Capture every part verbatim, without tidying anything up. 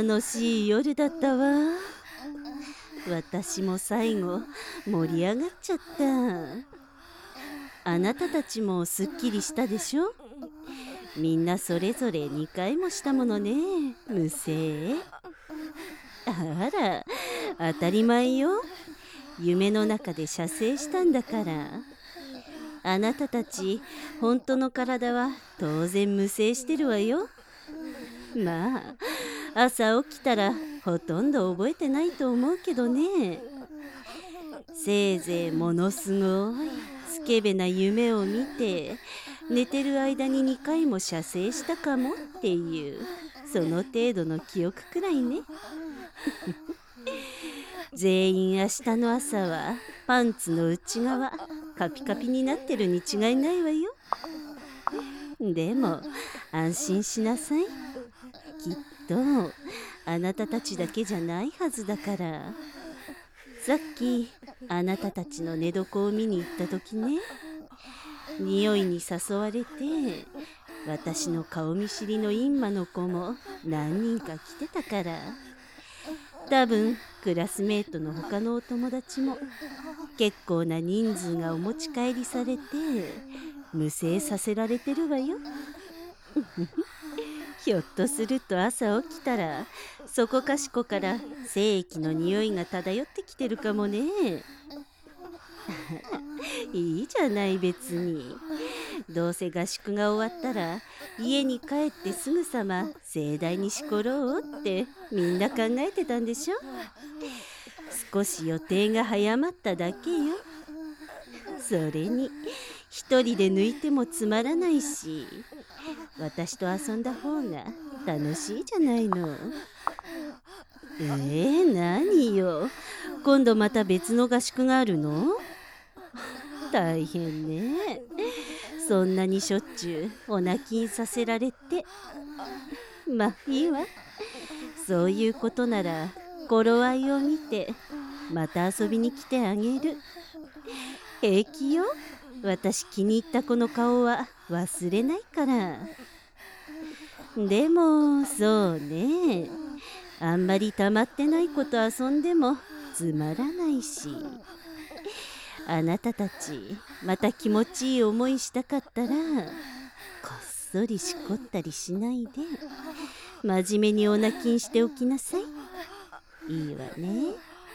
楽しい夜だったわ。私も最後盛り上がっちゃった。あなたたちもすっきりしたでしょ？みんなそれぞれにかいもしたものね、無声。あら、当たり前よ。夢の中で射精したんだから。あなたたち本当の体は当然無声してるわよ。まあ朝起きたらほとんど覚えてないと思うけどね。せいぜいものすごいスケベな夢を見て寝てる間ににかいも射精したかもっていうその程度の記憶くらいね。全員明日の朝はパンツの内側カピカピになってるに違いないわよ。でも安心しなさい。きっとあなたたちだけじゃないはずだから。さっきあなたたちの寝床を見に行った時ね、匂いに誘われて私の顔見知りのインマの子も何人か来てたから、多分クラスメートの他のお友達も結構な人数がお持ち帰りされて無声させられてるわよ。ひょっとすると朝起きたらそこかしこから精液の匂いが漂ってきてるかもね。いいじゃない別に。どうせ合宿が終わったら家に帰ってすぐさま盛大にしころうってみんな考えてたんでしょ。少し予定が早まっただけよ。それに一人で抜いてもつまらないし、私と遊んだ方が楽しいじゃないの。えー、何よ、今度また別の合宿があるの？大変ね。そんなにしょっちゅうお泣きさせられて。まあいいわ。そういうことなら頃合いを見てまた遊びに来てあげる。平気よ。私気に入った子の顔は忘れないから。でもそうね、あんまり溜まってない子と遊んでもつまらないし、あなたたちまた気持ちいい思いしたかったらこっそりしこったりしないで真面目にお泣きにしておきなさい。いいわね。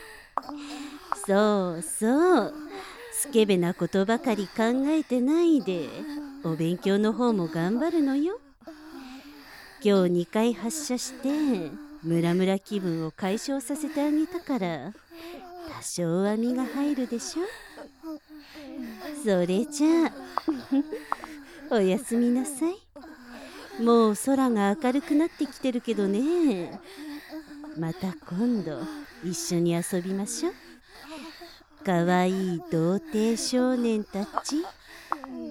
そうそう、スケベなことばかり考えてないでお勉強の方も頑張るのよ。今日にかい発射してムラムラ気分を解消させてあげたから多少は身が入るでしょ。それじゃあおやすみなさい。もう空が明るくなってきてるけどね。また今度一緒に遊びましょう。かわいい童貞少年たち。